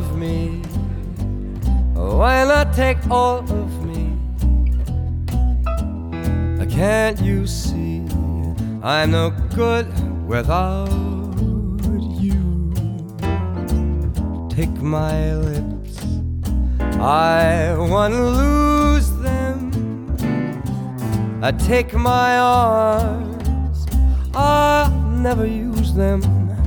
of me? Why not take all of me? Can't you see I'm no good without you? Take my lips, I wanna lose them. Take my arms, I'll never use them.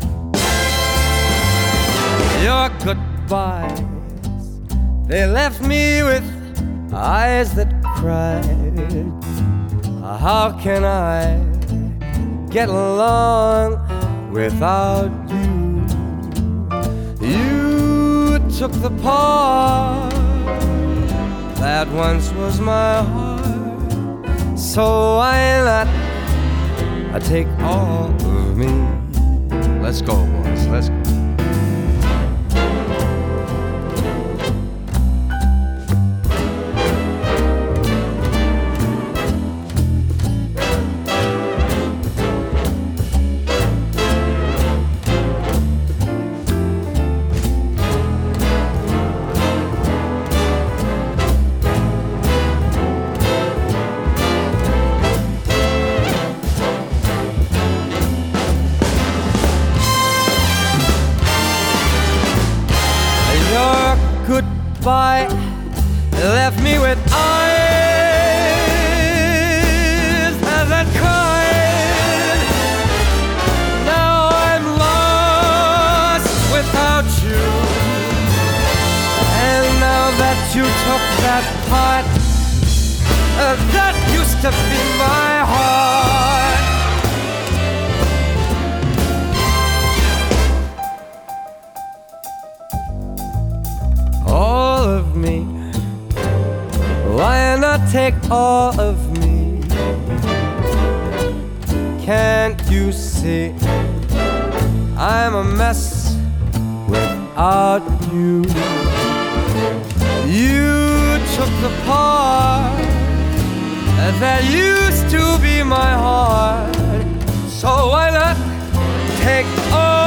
Your goodbyes, they left me with eyes that cried. How can I get along without you? You took the part that once was my heart, so why not take all of me? Let's go, boys, let's go. Goodbye left me with eyes that cried. Now I'm lost without you, and now that you took that part that used to be my heart, all of me, why not take all of me? Can't you see I'm a mess without you? You took the part that used to be my heart, so why not take all